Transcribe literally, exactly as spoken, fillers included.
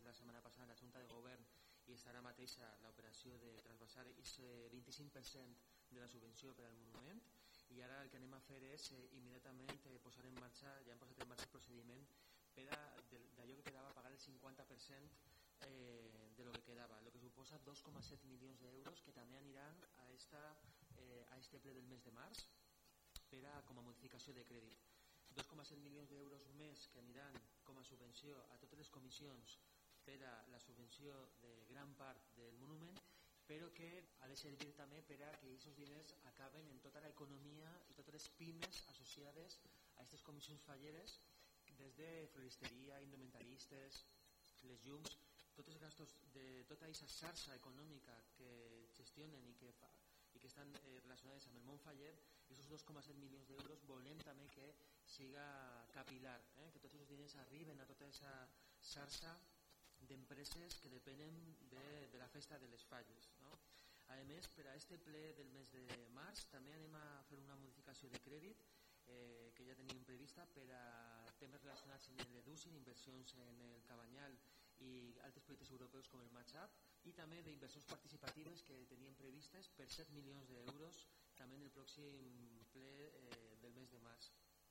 la setmana passada en la Junta de Govern i està ara mateix l'operació de trasbassar aquest vint-i-cinc per cent de la subvenció per al monument, i ara el que anem a fer és eh, immediatament eh, posar en marxa, ja hem posat en marxa el procediment per a d'allò que quedava pagar el cinquanta per cent eh, de lo que quedava, el que suposa dos coma set milions d'euros que també aniran a, esta, eh, a este ple del mes de març per a, com a modificació de crèdit. dos coma set milions d'euros més que aniran com a subvenció a totes les comissions per a la subvenció de gran part del monument, però que ha de servir també per a que aquests diners acaben en tota l'economia i totes les pimes associades a aquestes comissions falleres, des de floristeria, indumentaristes, les llums, tots els gastos de tota aquesta xarxa econòmica que gestionen i que, fa, i que estan eh, relacionades amb el món faller. Aquests dos coma set milions d'euros volem també que siga capilar, eh? que tots els diners arriben a tota aquesta xarxa d'empreses que depenen de, de la festa de les falles. No? A més, per a este ple del mes de març també anem a fer una modificació de crèdit eh, que ja teníem prevista per a temes relacionats amb l'Edusin, inversions en el Cabanyal i altres projectes europeus com el Match-Up, i també d'inversions participatives que teníem previstes per set milions d'euros també en el pròxim ple eh, del mes de març.